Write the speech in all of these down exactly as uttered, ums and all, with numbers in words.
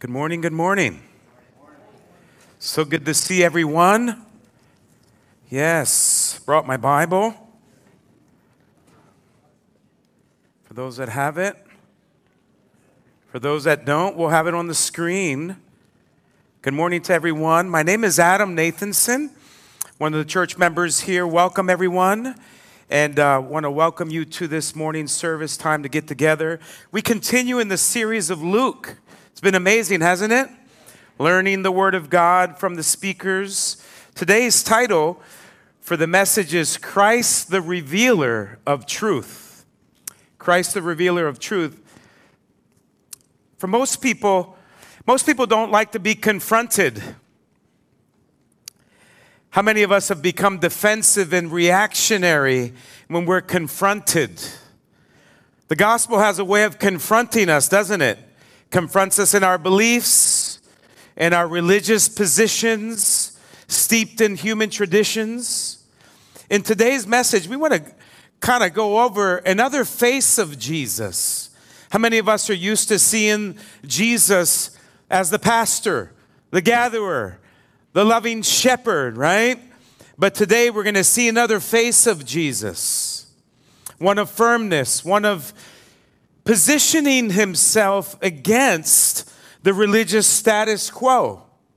Good morning, good morning. So good to see everyone. Yes, brought my Bible. For those that have it. For those that don't, we'll have it on the screen. Good morning to everyone. My name is Adam Nathanson, one of the church members here. Welcome, everyone. And I uh, want to welcome you to this morning's service time to get together. We continue in the series of Luke. It's been amazing, hasn't it? Learning the Word of God from the speakers. Today's title for the message is Christ the Revealer of Truth. Christ the Revealer of Truth. For most people, most people don't like to be confronted. How many of us have become defensive and reactionary when we're confronted? The gospel has a way of confronting us, doesn't it? Confronts us in our beliefs, in our religious positions, steeped in human traditions. In today's message, we want to kind of go over another face of Jesus. How many of us are used to seeing Jesus as the pastor, the gatherer, the loving shepherd, right? But today we're going to see another face of Jesus. One of firmness, one of positioning himself against the religious status quo.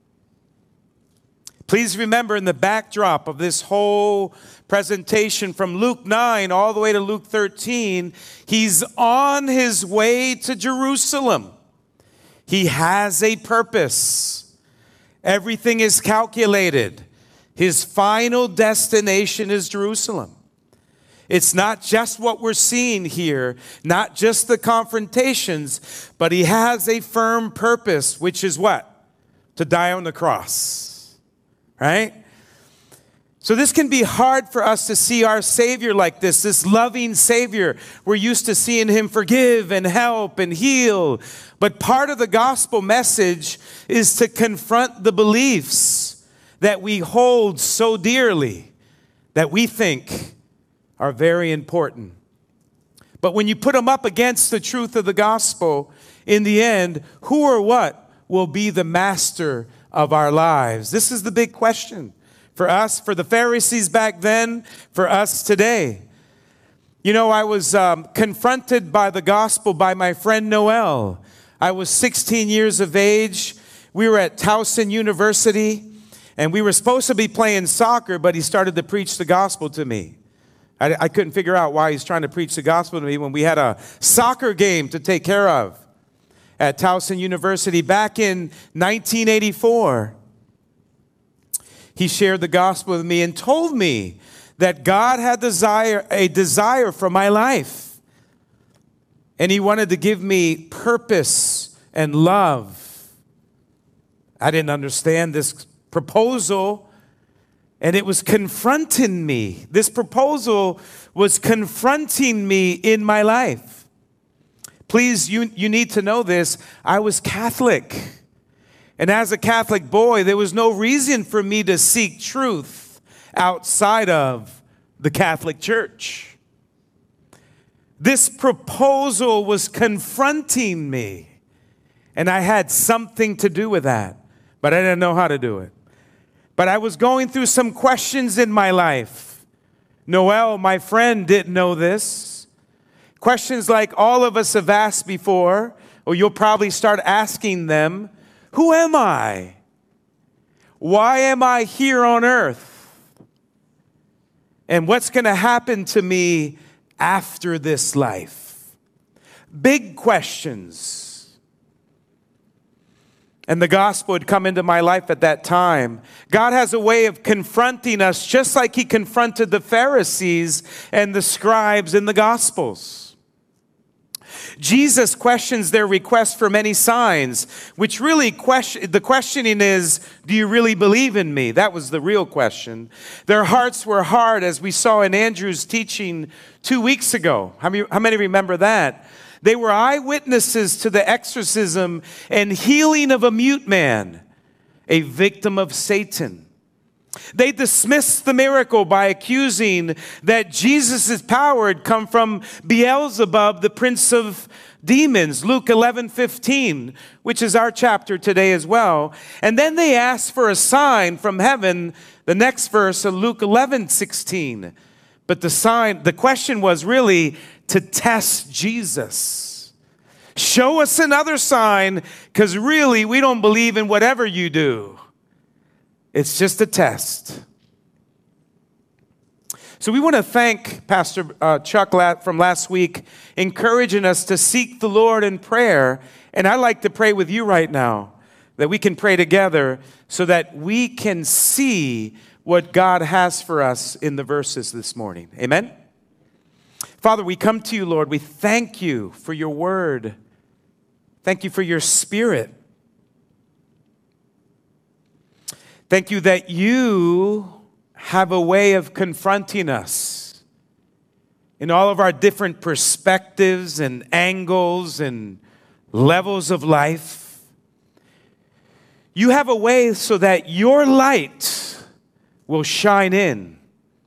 Please remember, in the backdrop of this whole presentation from Luke nine all the way to Luke thirteen, he's on his way to Jerusalem. He has a purpose. Everything is calculated. His final destination is Jerusalem. It's not just what we're seeing here, not just the confrontations, but he has a firm purpose, which is what? To die on the cross, right? So this can be hard for us to see our Savior like this, this loving Savior. We're used to seeing him forgive and help and heal. But part of the gospel message is to confront the beliefs that we hold so dearly, that we think are very important. But when you put them up against the truth of the gospel, in the end, who or what will be the master of our lives? This is the big question for us, for the Pharisees back then, for us today. You know, I was um, confronted by the gospel by my friend Noel. I was sixteen years of age. We were at Towson University, and we were supposed to be playing soccer, but he started to preach the gospel to me. I, I couldn't figure out why he's trying to preach the gospel to me when we had a soccer game to take care of at Towson University back in nineteen eighty-four. He shared the gospel with me and told me that God had desire, a desire for my life. And he wanted to give me purpose and love. I didn't understand this proposal. And it was confronting me. This proposal was confronting me in my life. Please, you, you need to know this. I was Catholic. And as a Catholic boy, there was no reason for me to seek truth outside of the Catholic Church. This proposal was confronting me. And I had something to do with that. But I didn't know how to do it. But I was going through some questions in my life. Noel, my friend, didn't know this. Questions like all of us have asked before, or you'll probably start asking them, who am I? Why am I here on earth? And what's going to happen to me after this life? Big questions. And the gospel had come into my life at that time. God has a way of confronting us just like he confronted the Pharisees and the scribes in the Gospels. Jesus questions their request for many signs, which really question, the questioning is, do you really believe in me? That was the real question. Their hearts were hard, as we saw in Andrew's teaching two weeks ago. How many, how many remember that? They were eyewitnesses to the exorcism and healing of a mute man, a victim of Satan. They dismissed the miracle by accusing that Jesus' power had come from Beelzebub, the prince of demons, Luke eleven fifteen, which is our chapter today as well. And then they asked for a sign from heaven, the next verse of Luke eleven sixteen. But the sign, the question was really to test Jesus. Show us another sign, because really we don't believe in whatever you do. It's just a test. So we want to thank Pastor uh, Chuck from last week, encouraging us to seek the Lord in prayer. And I'd like to pray with you right now, that we can pray together so that we can see what God has for us in the verses this morning. Amen? Father, we come to you, Lord. We thank you for your word. Thank you for your spirit. Thank you that you have a way of confronting us in all of our different perspectives and angles and levels of life. You have a way so that your light will shine in,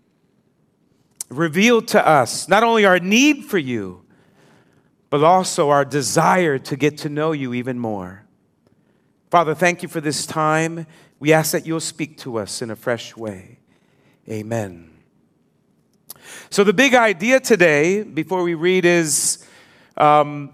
reveal to us not only our need for you, but also our desire to get to know you even more. Father, thank you for this time. We ask that you'll speak to us in a fresh way. Amen. So the big idea today, before we read, is um,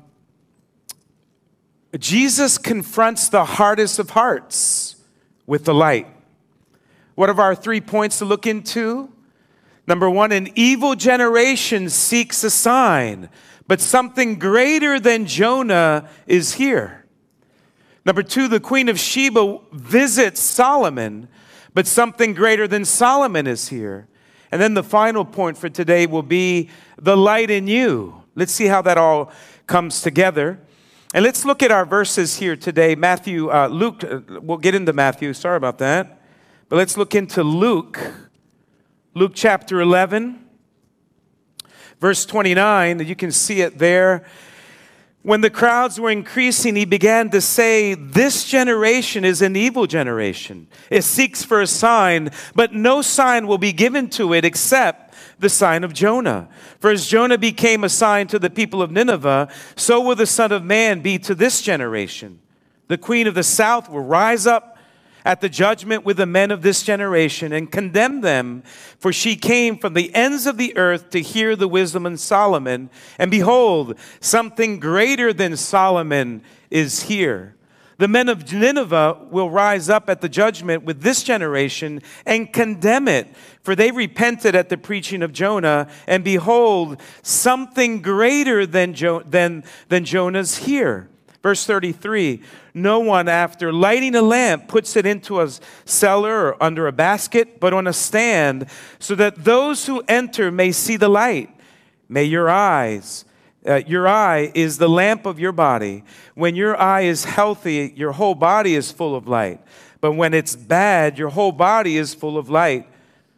Jesus confronts the hardest of hearts with the light. What are our three points to look into? Number one, an evil generation seeks a sign, but something greater than Jonah is here. Number two, the Queen of Sheba visits Solomon, but something greater than Solomon is here. And then the final point for today will be the light in you. Let's see how that all comes together. And let's look at our verses here today. Matthew, uh, Luke, uh, we'll get into Matthew, sorry about that. But let's look into Luke, Luke chapter eleven, verse twenty-nine. You can see it there. When the crowds were increasing, he began to say, this generation is an evil generation. It seeks for a sign, but no sign will be given to it except the sign of Jonah. For as Jonah became a sign to the people of Nineveh, so will the Son of Man be to this generation. The queen of the south will rise up at the judgment with the men of this generation and condemn them, for she came from the ends of the earth to hear the wisdom of Solomon. And behold, something greater than Solomon is here. The men of Nineveh will rise up at the judgment with this generation and condemn it, for they repented at the preaching of Jonah. And behold, something greater than, jo- than, than Jonah's here. Verse thirty-three, no one after lighting a lamp puts it into a cellar or under a basket, but on a stand, so that those who enter may see the light. May your eyes, uh, your eye is the lamp of your body. When your eye is healthy, your whole body is full of light. But when it's bad, your whole body is full of light.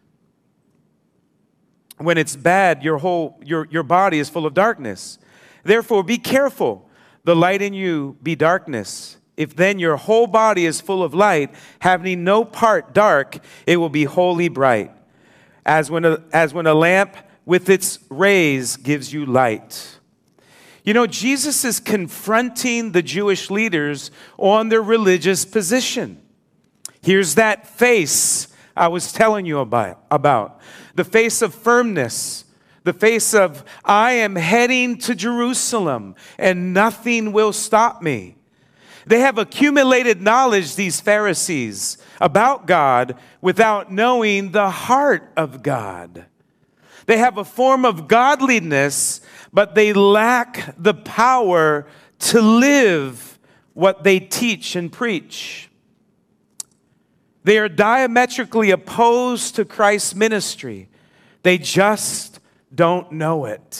When it's bad, your whole your, your body is full of darkness. Therefore, be careful. The light in you be darkness. If then your whole body is full of light, having no part dark, it will be wholly bright, as when a, as when a lamp with its rays gives you light. You know, Jesus is confronting the Jewish leaders on their religious position. Here's that face I was telling you about, about. The face of firmness. The face of, I am heading to Jerusalem and nothing will stop me. They have accumulated knowledge, these Pharisees, about God without knowing the heart of God. They have a form of godliness, but they lack the power to live what they teach and preach. They are diametrically opposed to Christ's ministry. They just don't know it.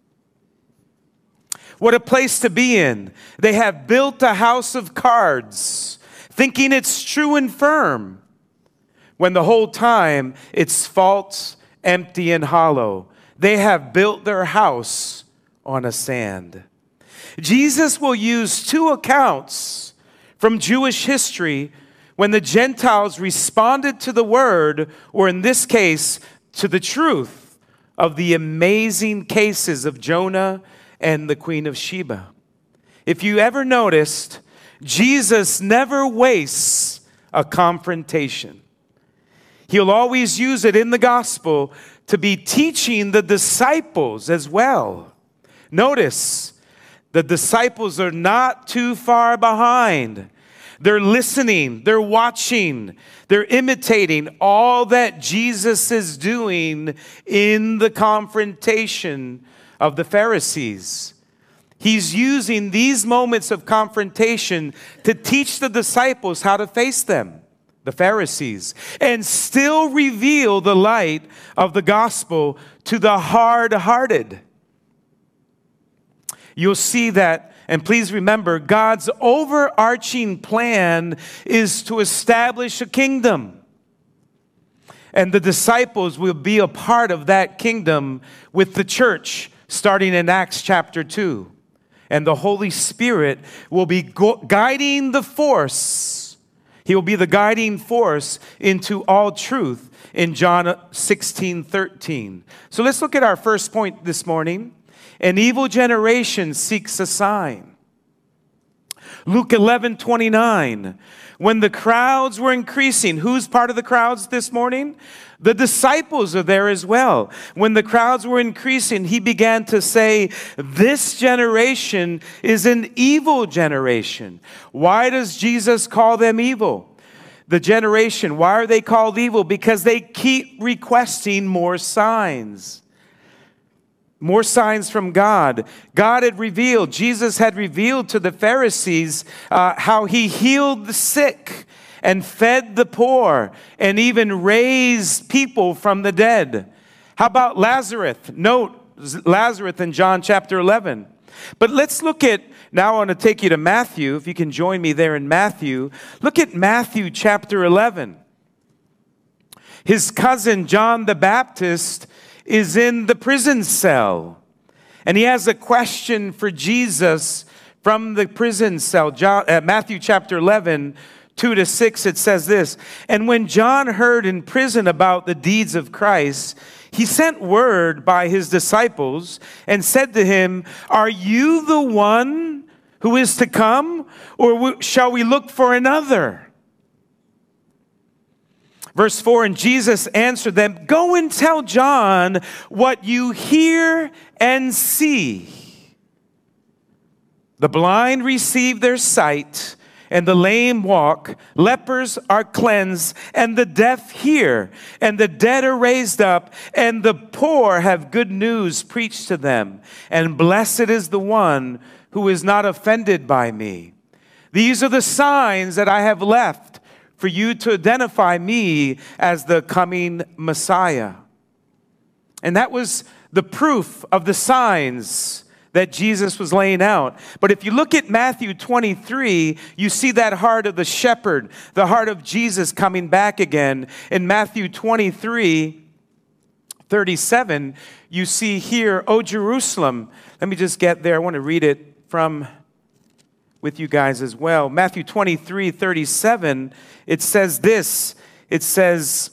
What a place to be in. They have built a house of cards, thinking it's true and firm, when the whole time it's false, empty, and hollow. They have built their house on a sand. Jesus will use two accounts from Jewish history when the Gentiles responded to the word, or in this case, to the truth of the amazing cases of Jonah and the Queen of Sheba. If you ever noticed, Jesus never wastes a confrontation. He'll always use it in the gospel to be teaching the disciples as well. Notice, the disciples are not too far behind. They're listening, they're watching, they're imitating all that Jesus is doing in the confrontation of the Pharisees. He's using these moments of confrontation to teach the disciples how to face them, the Pharisees, and still reveal the light of the gospel to the hard-hearted. You'll see that. And please remember, God's overarching plan is to establish a kingdom. And the disciples will be a part of that kingdom with the church, starting in Acts chapter two. And the Holy Spirit will be guiding the force. He will be the guiding force into all truth in John sixteen thirteen. So let's look at our first point this morning. An evil generation seeks a sign. Luke eleven twenty-nine. When the crowds were increasing, who's part of the crowds this morning? The disciples are there as well. When the crowds were increasing, he began to say, this generation is an evil generation. Why does Jesus call them evil? The generation, why are they called evil? Because they keep requesting more signs. More signs from God. God had revealed, Jesus had revealed to the Pharisees uh, how he healed the sick and fed the poor and even raised people from the dead. How about Lazarus? Note Lazarus in John chapter eleven. But let's look at, now I want to take you to Matthew, if you can join me there in Matthew. Look at Matthew chapter eleven. His cousin John the Baptist is in the prison cell. And he has a question for Jesus from the prison cell. John, uh, Matthew chapter eleven, two to six, it says this. And when John heard in prison about the deeds of Christ, he sent word by his disciples and said to him, are you the one who is to come, or shall we look for another? Verse four, and Jesus answered them, go and tell John what you hear and see. The blind receive their sight, and the lame walk. Lepers are cleansed, and the deaf hear, and the dead are raised up, and the poor have good news preached to them. And blessed is the one who is not offended by me. These are the signs that I have left for you to identify me as the coming Messiah. And that was the proof of the signs that Jesus was laying out. But if you look at Matthew twenty-three, you see that heart of the shepherd, the heart of Jesus coming back again. In Matthew twenty-three, thirty-seven, you see here, O Jerusalem. Let me just get there. I want to read it from with you guys as well. Matthew twenty-three, thirty-seven, it says this. It says,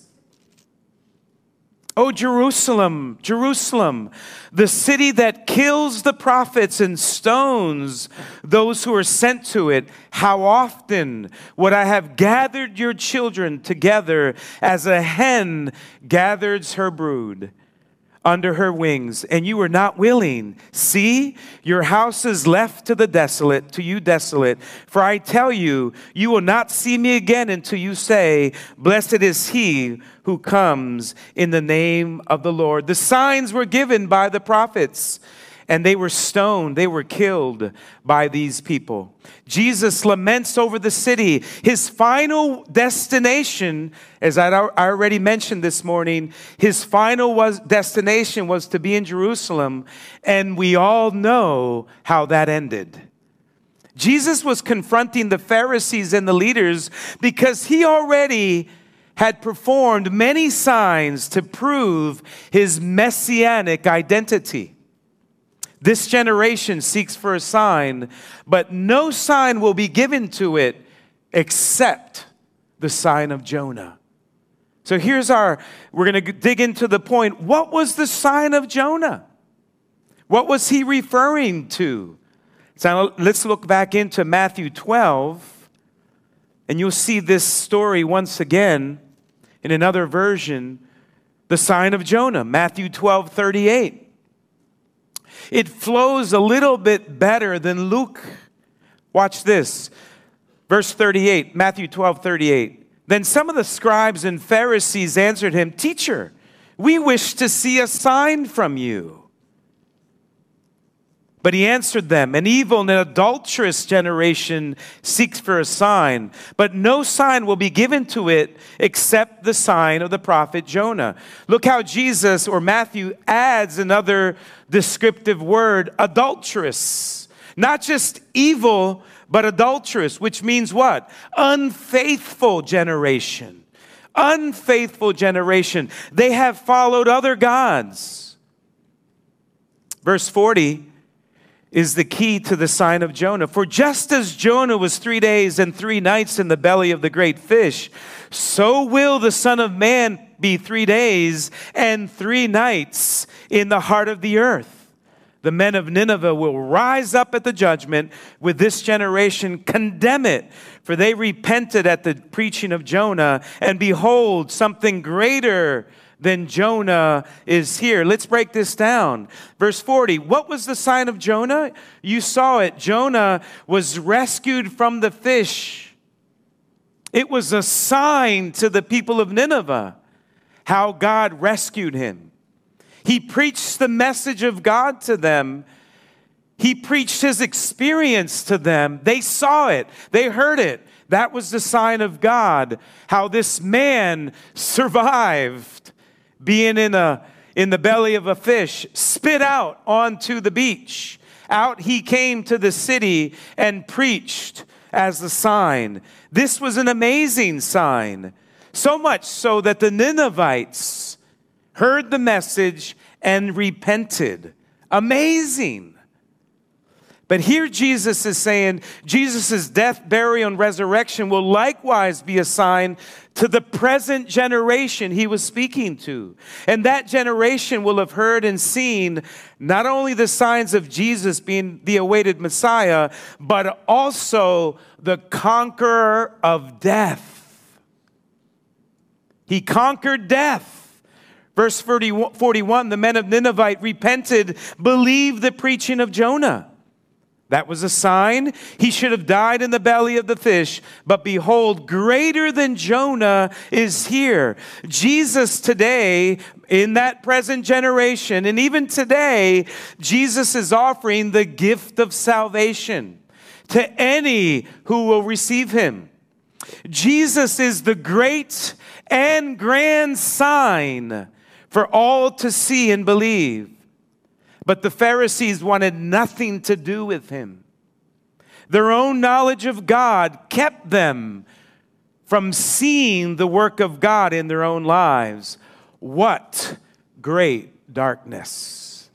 O Jerusalem, Jerusalem, the city that kills the prophets and stones those who are sent to it, how often would I have gathered your children together as a hen gathers her brood under her wings, and you were not willing. See, your house is left to the desolate, to you desolate. For I tell you, you will not see me again until you say, blessed is he who comes in the name of the Lord. The signs were given by the prophets, and they were stoned, they were killed by these people. Jesus laments over the city. His final destination, as I already mentioned this morning, his final was destination was to be in Jerusalem, and we all know how that ended. Jesus was confronting the Pharisees and the leaders because he already had performed many signs to prove his messianic identity. This generation seeks for a sign, but no sign will be given to it except the sign of Jonah. So here's our, we're going to dig into the point. What was the sign of Jonah? What was he referring to? So let's look back into Matthew twelve, and you'll see this story once again in another version, the sign of Jonah, Matthew twelve thirty-eight. It flows a little bit better than Luke. Watch this. Verse thirty-eight, Matthew twelve thirty-eight. Then some of the scribes and Pharisees answered him, "Teacher, we wish to see a sign from you." But he answered them, "An evil and adulterous generation seeks for a sign, but no sign will be given to it except the sign of the prophet Jonah." Look how Jesus, or Matthew, adds another descriptive word, adulterous. Not just evil, but adulterous, which means what? Unfaithful generation. Unfaithful generation. They have followed other gods. Verse forty is the key to the sign of Jonah. For just as Jonah was three days and three nights in the belly of the great fish, so will the Son of Man be three days and three nights in the heart of the earth. The men of Nineveh will rise up at the judgment with this generation, condemn it, for they repented at the preaching of Jonah, and behold, something greater than Jonah is here. Let's break this down. Verse forty, what was the sign of Jonah? You saw it. Jonah was rescued from the fish. It was a sign to the people of Nineveh how God rescued him. He preached the message of God to them. He preached his experience to them. They saw it. They heard it. That was the sign of God, how this man survived being in a in the belly of a fish, spit out onto the beach. Out he came to the city and preached as the sign. This was an amazing sign, so much so that the Ninevites heard the message and repented. Amazing. But here Jesus is saying Jesus' death, burial, and resurrection will likewise be a sign to the present generation he was speaking to. And that generation will have heard and seen not only the signs of Jesus being the awaited Messiah, but also the conqueror of death. He conquered death. Verse forty-one, the men of Nineveh repented, believed the preaching of Jonah. That was a sign. He should have died in the belly of the fish. But behold, greater than Jonah is here. Jesus today, in that present generation, and even today, Jesus is offering the gift of salvation to any who will receive him. Jesus is the great and grand sign for all to see and believe. But the Pharisees wanted nothing to do with him. Their own knowledge of God kept them from seeing the work of God in their own lives. What great darkness.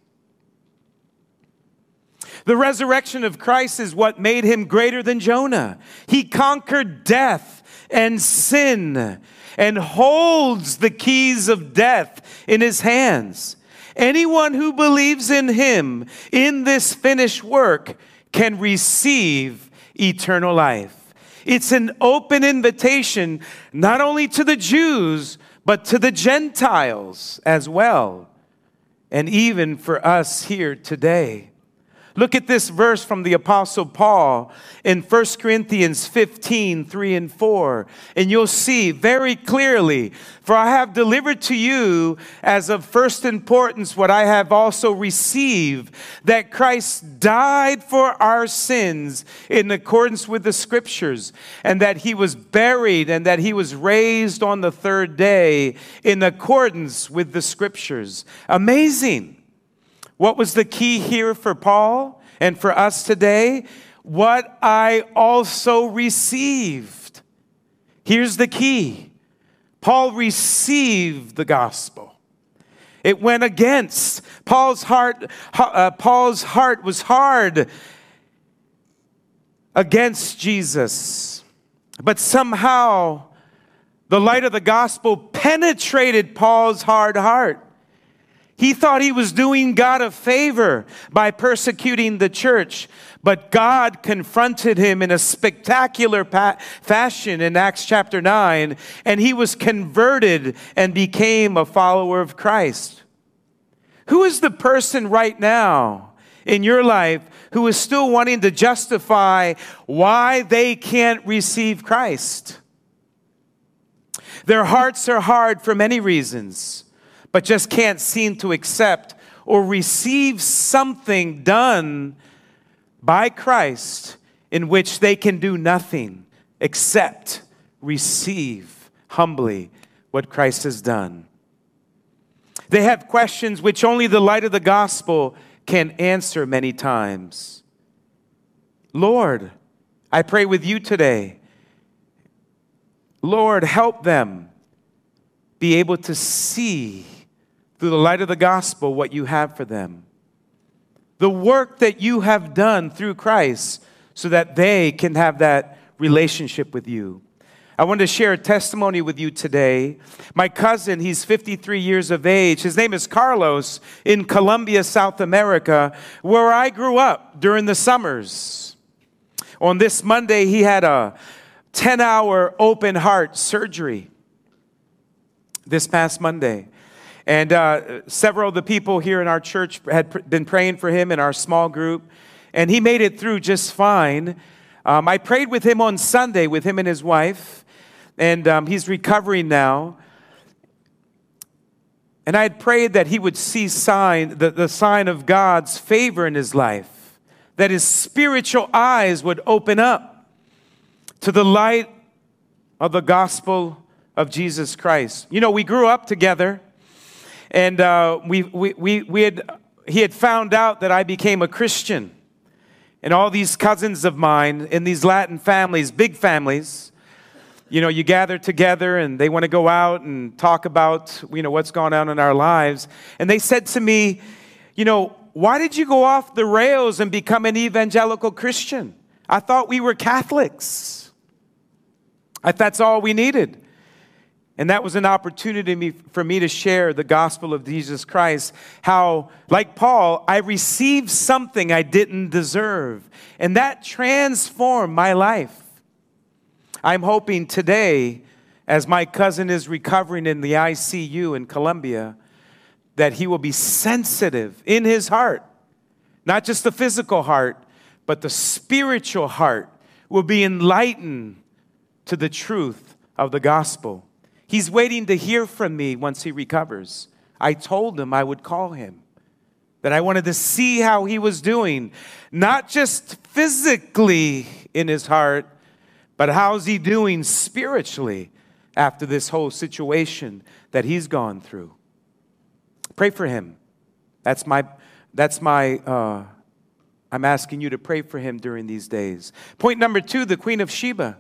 The resurrection of Christ is what made him greater than Jonah. He conquered death and sin and holds the keys of death in his hands. Anyone who believes in him, in this finished work, can receive eternal life. It's an open invitation, not only to the Jews, but to the Gentiles as well, and even for us here today. Look at this verse from the Apostle Paul in First Corinthians fifteen, three and four. And you'll see very clearly, for I have delivered to you as of first importance what I have also received, that Christ died for our sins in accordance with the Scriptures, and that he was buried, and that he was raised on the third day in accordance with the Scriptures. Amazing. What was the key here for Paul and for us today? What I also received. Here's the key. Paul received the gospel. It went against. Paul's heart, uh, Paul's heart was hard against Jesus. But somehow The light of the gospel penetrated Paul's hard heart. He thought he was doing God a favor by persecuting the church, but God confronted him in a spectacular pa- fashion in Acts chapter nine, and he was converted and became a follower of Christ. Who is the person right now in your life who is still wanting to justify why they can't receive Christ? Their hearts are hard for many reasons, but just can't seem to accept or receive something done by Christ in which they can do nothing except receive humbly what Christ has done. They have questions which only the light of the gospel can answer many times. Lord, I pray with you today. Lord, help them be able to see through the light of the gospel what you have for them. The work that you have done through Christ so that they can have that relationship with you. I want to share a testimony with you today. My cousin, he's fifty-three years of age. His name is Carlos in Colombia, South America, where I grew up during the summers. On this Monday, he had a ten-hour open heart surgery this past Monday. And uh, several of the people here in our church had pr- been praying for him in our small group. And he made it through just fine. Um, I prayed with him on Sunday, with him and his wife. And um, he's recovering now. And I had prayed that he would see sign, the, the sign of God's favor in his life. That his spiritual eyes would open up to the light of the gospel of Jesus Christ. You know, we grew up together, and uh, we, we, we, we had, he had found out that I became a Christian. And all these cousins of mine in these Latin families, big families, you know, you gather together and they want to go out and talk about, you know, what's going on in our lives. And they said to me, you know, why did you go off the rails and become an evangelical Christian? I thought we were Catholics. I thought that's all we needed. And that was an opportunity for me to share the gospel of Jesus Christ. How, like Paul, I received something I didn't deserve. And that transformed my life. I'm hoping today, as my cousin is recovering in the I C U in Colombia, that he will be sensitive in his heart. Not just the physical heart, but the spiritual heart will be enlightened to the truth of the gospel. He's waiting to hear from me once he recovers. I told him I would call him, that I wanted to see how he was doing, not just physically in his heart, but how's he doing spiritually after this whole situation that he's gone through. Pray for him. That's my, that's my, uh, I'm asking you to pray for him during these days. Point number two, the Queen of Sheba.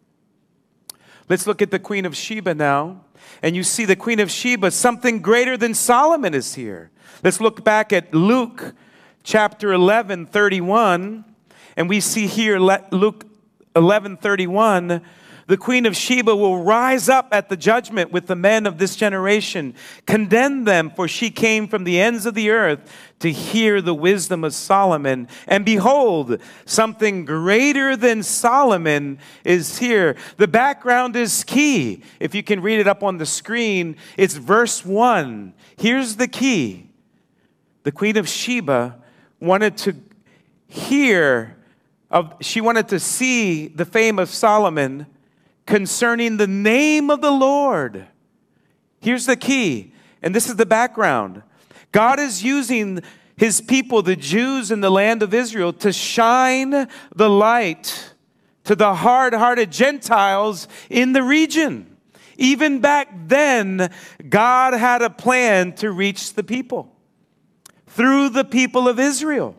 Let's look at the Queen of Sheba now. And you see the Queen of Sheba, something greater than Solomon is here. Let's look back at Luke chapter eleven, thirty-one. And we see here Luke eleven, thirty-one. The Queen of Sheba will rise up at the judgment with the men of this generation. Condemn them, for she came from the ends of the earth to hear the wisdom of Solomon. And behold, something greater than Solomon is here. The background is key. If you can read it up on the screen, it's verse one. Here's the key. The Queen of Sheba wanted to hear, of, she wanted to see the fame of Solomon concerning the name of the Lord. Here's the key, and this is the background. God is using his people, the Jews in the land of Israel, to shine the light to the hard-hearted Gentiles in the region. Even back then, God had a plan to reach the people through the people of Israel.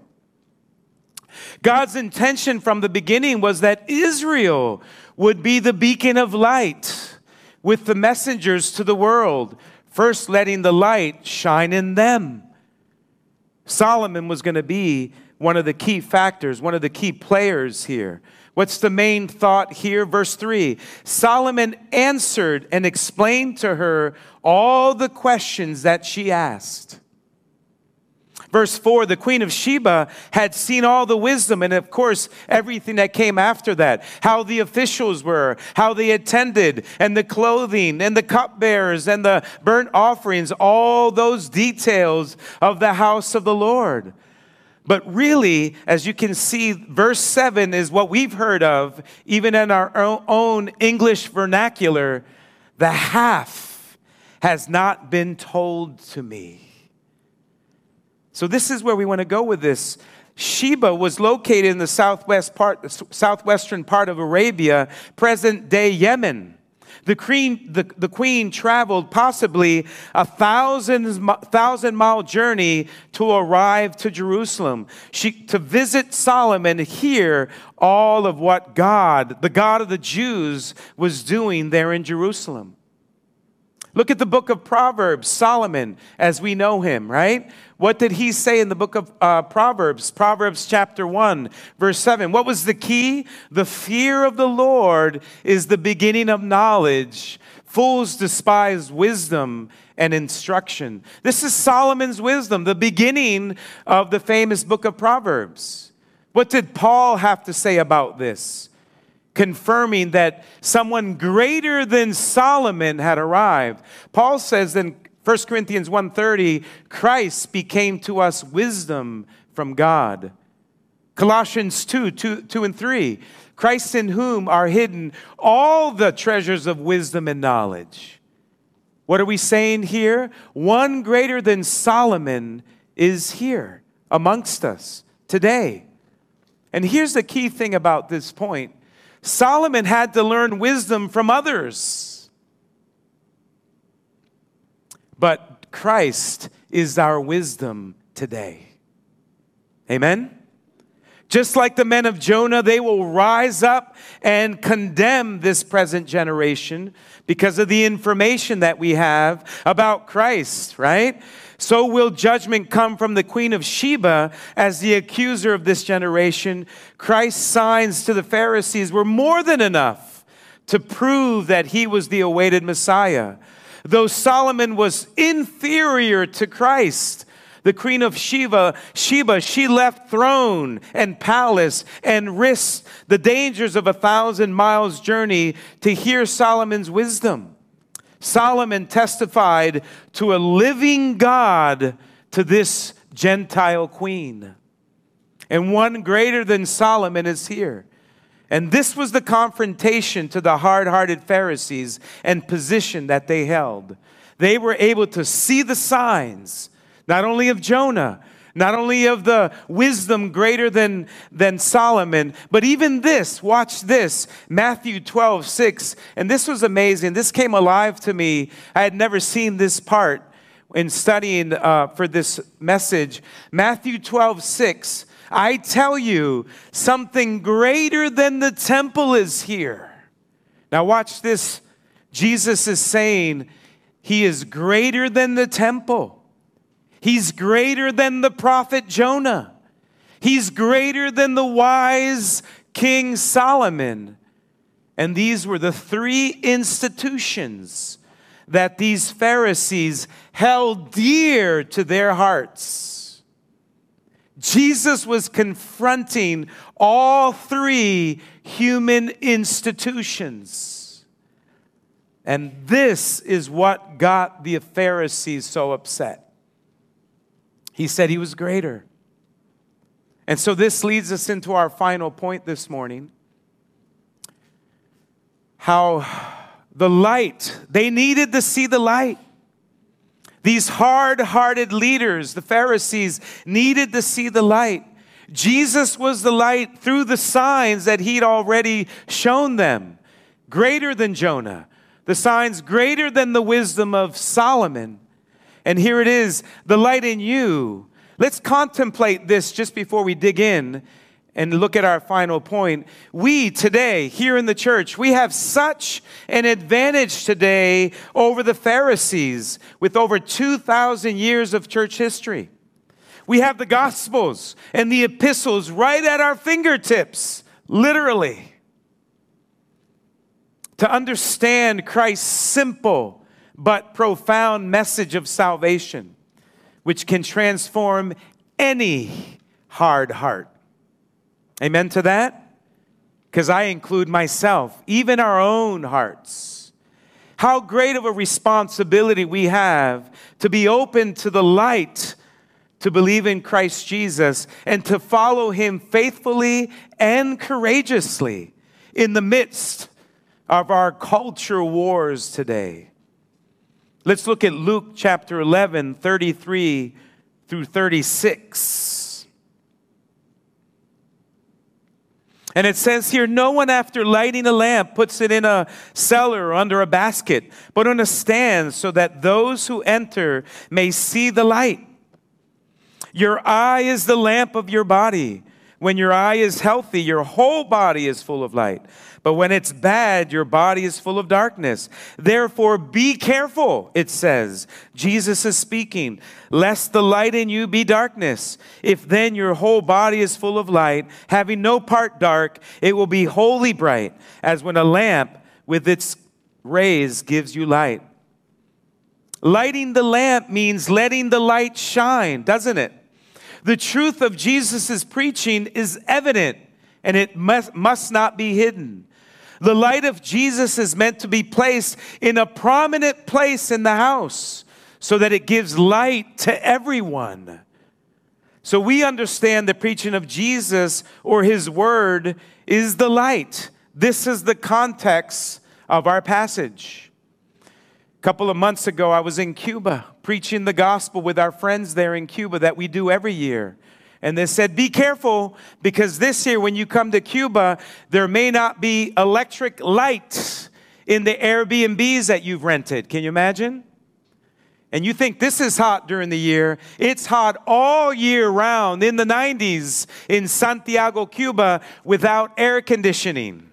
God's intention from the beginning was that Israel would be the beacon of light with the messengers to the world, first letting the light shine in them. Solomon was going to be one of the key factors, one of the key players here. What's the main thought here? Verse three, Solomon answered and explained to her all the questions that she asked. Verse four, the Queen of Sheba had seen all the wisdom and, of course, everything that came after that. How the officials were, how they attended, and the clothing, and the cupbearers, and the burnt offerings, all those details of the house of the Lord. But really, as you can see, verse seven is what we've heard of, even in our own English vernacular. The half has not been told to me. So this is where we want to go with this. Sheba was located in the southwest part, the southwestern part of Arabia, present-day Yemen. The queen, the, the queen traveled possibly a thousand, thousand mile journey to arrive to Jerusalem. She, to visit Solomon, hear all of what God, the God of the Jews, was doing there in Jerusalem. Look at the book of Proverbs, Solomon, as we know him, right? What did he say in the book of uh, Proverbs? Proverbs chapter one, verse seven. What was the key? The fear of the Lord is the beginning of knowledge. Fools despise wisdom and instruction. This is Solomon's wisdom, the beginning of the famous book of Proverbs. What did Paul have to say about this? Confirming that someone greater than Solomon had arrived. Paul says in First Corinthians one thirty, Christ became to us wisdom from God. Colossians two, two, two and three, Christ in whom are hidden all the treasures of wisdom and knowledge. What are we saying here? One greater than Solomon is here amongst us today. And here's the key thing about this point. Solomon had to learn wisdom from others. But Christ is our wisdom today. Amen? Just like the men of Jonah, they will rise up and condemn this present generation because of the information that we have about Christ, right? So will judgment come from the Queen of Sheba as the accuser of this generation. Christ's signs to the Pharisees were more than enough to prove that he was the awaited Messiah. Though Solomon was inferior to Christ, the Queen of Sheba, Sheba, she left throne and palace and risked the dangers of a thousand miles journey to hear Solomon's wisdom. Solomon testified to a living God to this Gentile queen. And one greater than Solomon is here. And this was the confrontation to the hard-hearted Pharisees and position that they held. They were able to see the signs, not only of Jonah, not only of the wisdom greater than, than Solomon, but even this, watch this, Matthew twelve six. And this was amazing. This came alive to me. I had never seen this part in studying uh, for this message. Matthew twelve six. I tell you, something greater than the temple is here. Now watch this. Jesus is saying he is greater than the temple. He's greater than the prophet Jonah. He's greater than the wise King Solomon. And these were the three institutions that these Pharisees held dear to their hearts. Jesus was confronting all three human institutions. And this is what got the Pharisees so upset. He said he was greater. And so this leads us into our final point this morning. How the light, they needed to see the light. These hard-hearted leaders, the Pharisees, needed to see the light. Jesus was the light through the signs that he'd already shown them. Greater than Jonah. The signs greater than the wisdom of Solomon. And here it is, the light in you. Let's contemplate this just before we dig in and look at our final point. We today, here in the church, we have such an advantage today over the Pharisees with over two thousand years of church history. We have the Gospels and the epistles right at our fingertips, literally. To understand Christ's simple but profound message of salvation, which can transform any hard heart. Amen to that? Because I include myself, even our own hearts. How great of a responsibility we have to be open to the light, to believe in Christ Jesus, and to follow him faithfully and courageously in the midst of our culture wars today. Let's look at Luke chapter eleven, thirty-three through thirty-six. And it says here, no one after lighting a lamp puts it in a cellar or under a basket, but on a stand so that those who enter may see the light. Your eye is the lamp of your body. When your eye is healthy, your whole body is full of light. But when it's bad, your body is full of darkness. Therefore, be careful, it says. Jesus is speaking, lest the light in you be darkness. If then your whole body is full of light, having no part dark, it will be wholly bright, as when a lamp with its rays gives you light. Lighting the lamp means letting the light shine, doesn't it? The truth of Jesus' preaching is evident, and it must, must not be hidden. The light of Jesus is meant to be placed in a prominent place in the house so that it gives light to everyone. So we understand the preaching of Jesus or his word is the light. This is the context of our passage. A couple of months ago, I was in Cuba preaching the gospel with our friends there in Cuba that we do every year. And they said, be careful, because this year when you come to Cuba, there may not be electric light in the Airbnbs that you've rented. Can you imagine? And you think this is hot during the year. It's hot all year round in the nineties in Santiago, Cuba, without air conditioning.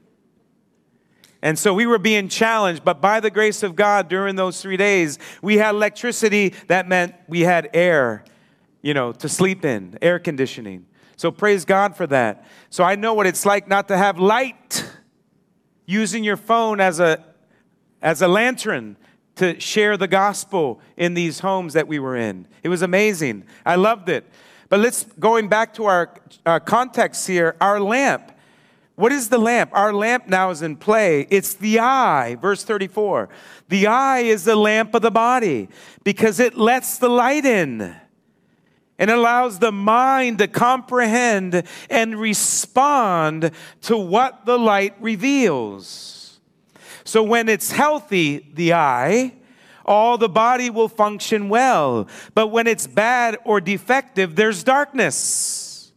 And so we were being challenged, but by the grace of God, during those three days, we had electricity. That meant we had air, you know, to sleep in, air conditioning. So praise God for that. So I know what it's like not to have light, using your phone as a, as a lantern to share the gospel in these homes that we were in. It was amazing. I loved it. But let's, going back to our uh, context here, our lamp. What is the lamp? Our lamp now is in play. It's the eye, verse thirty-four. The eye is the lamp of the body because it lets the light in and allows the mind to comprehend and respond to what the light reveals. So when it's healthy, the eye, all the body will function well. But when it's bad or defective, there's darkness.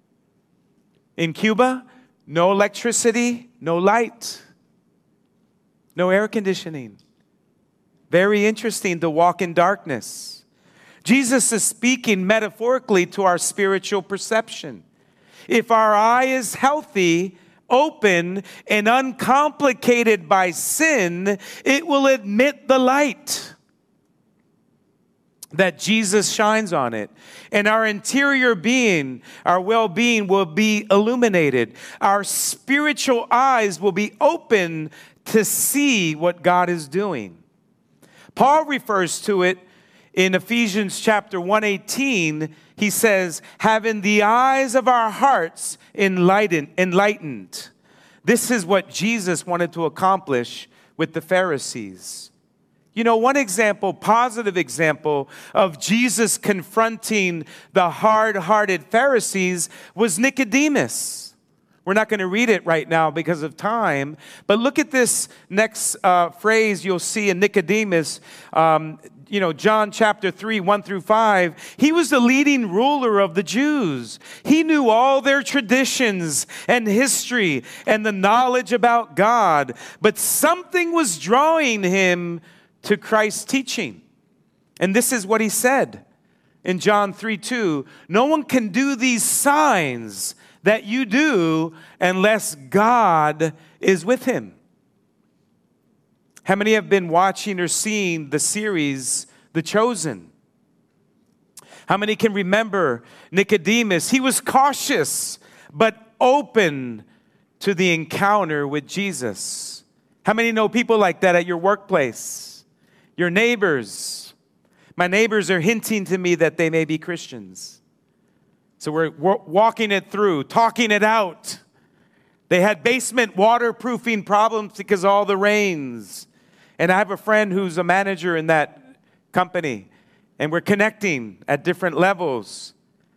In Cuba, no electricity, no light, no air conditioning. Very interesting to walk in darkness. Jesus is speaking metaphorically to our spiritual perception. If our eye is healthy, open, and uncomplicated by sin, it will admit the light that Jesus shines on it. And our interior being, our well-being will be illuminated. Our spiritual eyes will be open to see what God is doing. Paul refers to it in Ephesians chapter one eighteen. He says, having the eyes of our hearts enlightened, enlightened. This is what Jesus wanted to accomplish with the Pharisees. You know, one example, positive example of Jesus confronting the hard-hearted Pharisees was Nicodemus. We're not going to read it right now because of time, but look at this next uh, phrase you'll see in Nicodemus. Um, you know, John chapter three, one through five. He was the leading ruler of the Jews. He knew all their traditions and history and the knowledge about God, but something was drawing him to Christ's teaching. And this is what he said in John three two. No one can do these signs that you do unless God is with him. How many have been watching or seeing the series, The Chosen? How many can remember Nicodemus? He was cautious, but open to the encounter with Jesus. How many know people like that at your workplace? Your neighbors. My neighbors are hinting to me that they may be Christians. So we're walking it through, talking it out. They had basement waterproofing problems because of all the rains. And I have a friend who's a manager in that company. And we're connecting at different levels.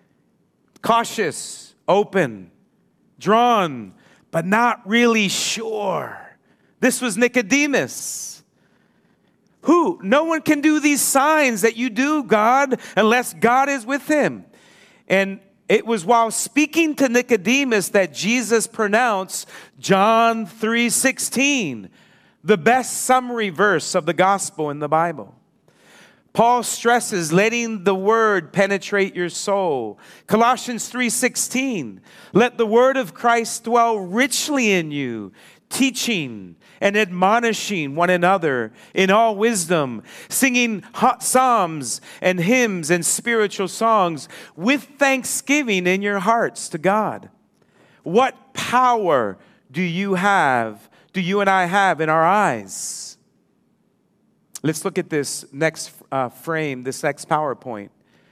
Cautious, open, drawn, but not really sure. This was Nicodemus. Who? No one can do these signs that you do, God, unless God is with him. And it was while speaking to Nicodemus that Jesus pronounced John three sixteen, the best summary verse of the gospel in the Bible. Paul stresses letting the word penetrate your soul. Colossians three sixteen, let the word of Christ dwell richly in you, teaching and admonishing one another in all wisdom, singing psalms and hymns and spiritual songs with thanksgiving in your hearts to God. What power do you have, do you and I have in our eyes? Let's look at this next uh, frame, this next PowerPoint.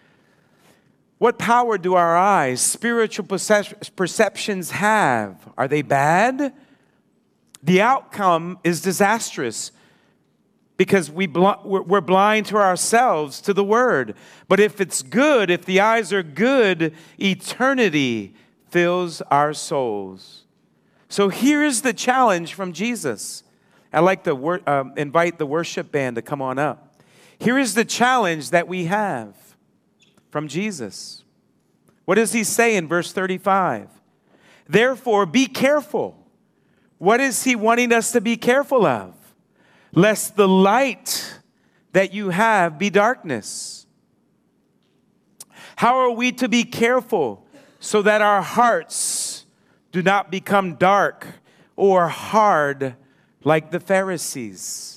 What power do our eyes, spiritual percep- perceptions have? Are they bad? The outcome is disastrous because we bl- we're blind to ourselves, to the word. But if it's good, if the eyes are good, eternity fills our souls. So here is the challenge from Jesus. I'd like to wor- uh, invite the worship band to come on up. Here is the challenge that we have from Jesus. What does he say in verse thirty-five? Therefore, be careful. What is he wanting us to be careful of? Lest the light that you have be darkness. How are we to be careful so that our hearts do not become dark or hard like the Pharisees,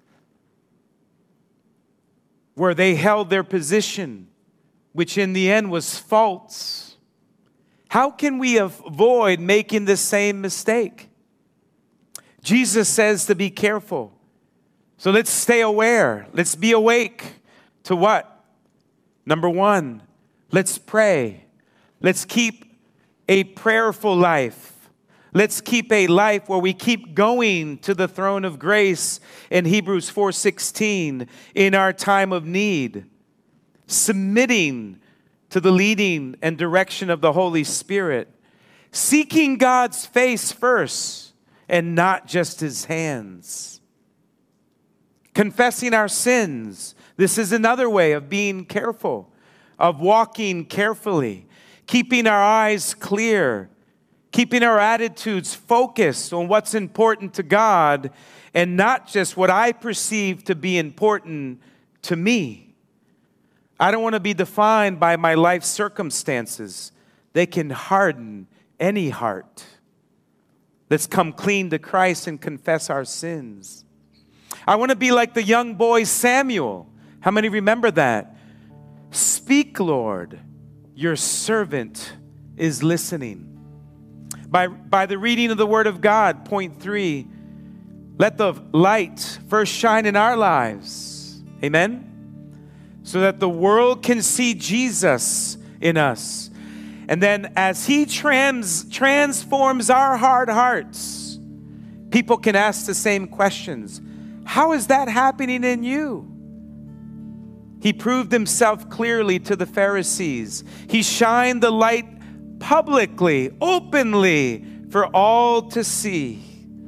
where they held their position, which in the end was false? How can we avoid making the same mistake? Jesus says to be careful. So let's stay aware. Let's be awake to what? Number one, let's pray. Let's keep a prayerful life. Let's keep a life where we keep going to the throne of grace in Hebrews four sixteen in our time of need, submitting to the leading and direction of the Holy Spirit, seeking God's face first and not just his hands. Confessing our sins. This is another way of being careful, of walking carefully, keeping our eyes clear, keeping our attitudes focused on what's important to God and not just what I perceive to be important to me. I don't want to be defined by my life circumstances. They can harden any heart. Let's come clean to Christ and confess our sins. I want to be like the young boy Samuel. How many remember that? Speak, Lord, your servant is listening. By, by the reading of the Word of God, point three, let the light first shine in our lives. Amen? So that the world can see Jesus in us. And then as he trans, transforms our hard hearts, people can ask the same questions. How is that happening in you? He proved himself clearly to the Pharisees. He shined the light publicly, openly, for all to see.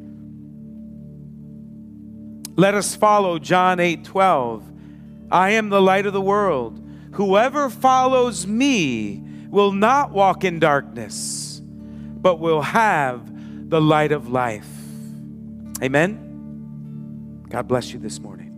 Let us follow John eight twelve. I am the light of the world. Whoever follows me will not walk in darkness, but will have the light of life. Amen. God bless you this morning.